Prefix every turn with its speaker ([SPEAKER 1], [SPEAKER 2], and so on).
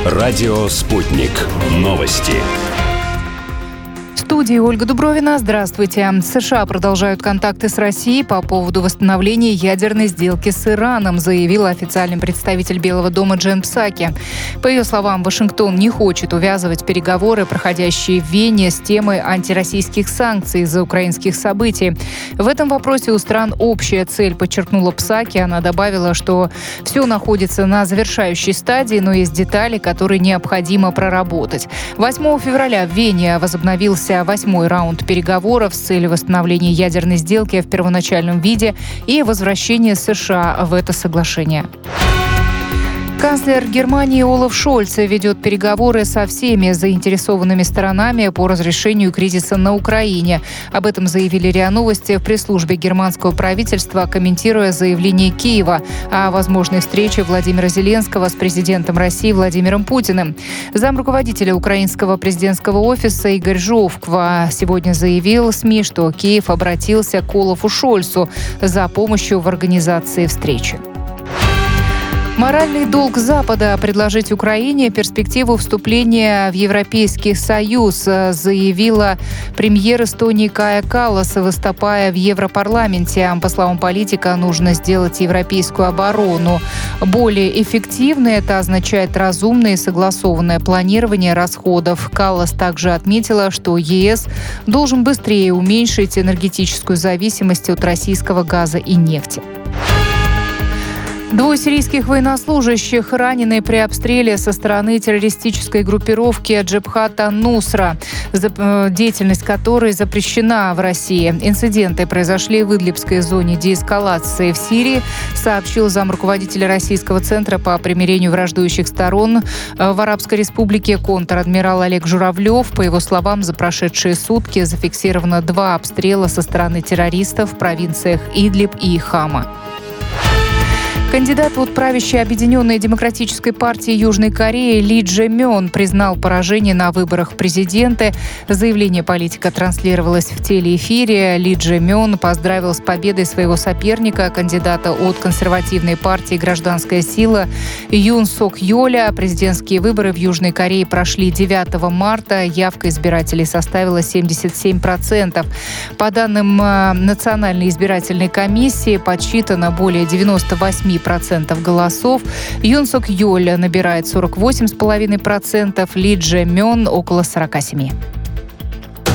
[SPEAKER 1] Радио «Спутник». Новости.
[SPEAKER 2] В студии Ольга Дубровина. Здравствуйте. США продолжают контакты с Россией по поводу восстановления ядерной сделки с Ираном, заявил официальный представитель Белого дома Джен Псаки. По ее словам, Вашингтон не хочет увязывать переговоры, проходящие в Вене, с темой антироссийских санкций из-за украинских событий. В этом вопросе у стран общая цель, подчеркнула Псаки. Она добавила, что все находится на завершающей стадии, но есть детали, которые необходимо проработать. 8 февраля в Вене возобновился 8-й раунд переговоров с целью восстановления ядерной сделки в первоначальном виде и возвращения США в это соглашение. Канцлер Германии Олаф Шольц ведет переговоры со всеми заинтересованными сторонами по разрешению кризиса на Украине. Об этом заявили РИА Новости в пресс-службе германского правительства, комментируя заявление Киева о возможной встрече Владимира Зеленского с президентом России Владимиром Путиным. Замруководителя украинского президентского офиса Игорь Жовква сегодня заявил СМИ, что Киев обратился к Олафу Шольцу за помощью в организации встречи. Моральный долг Запада – предложить Украине перспективу вступления в Европейский Союз, заявила премьер Эстонии Кая Каллас, выступая в Европарламенте. По словам политика, нужно сделать европейскую оборону более эффективной. Это означает разумное и согласованное планирование расходов. Каллас также отметила, что ЕС должен быстрее уменьшить энергетическую зависимость от российского газа и нефти. 2 сирийских военнослужащих ранены при обстреле со стороны террористической группировки Джабхат ан-Нусра, деятельность которой запрещена в России. Инциденты произошли в Идлибской зоне деэскалации в Сирии, сообщил замруководителя Российского центра по примирению враждующих сторон в Арабской Республике контр-адмирал Олег Журавлев. По его словам, за прошедшие сутки зафиксировано 2 обстрела со стороны террористов в провинциях Идлиб и Хама. Кандидат от правящей Объединенной демократической партии Южной Кореи Ли Дже Мён признал поражение на выборах президента. Заявление политика транслировалось в телеэфире. Ли Дже Мён поздравил с победой своего соперника, кандидата от консервативной партии «Гражданская сила» Юн Сок Йоля. Президентские выборы в Южной Корее прошли 9 марта. Явка избирателей составила 77%. По данным Национальной избирательной комиссии, подсчитано более 98% голосов. Юн Сок Йоль набирает 48,5%, Ли Дже Мён около 47%.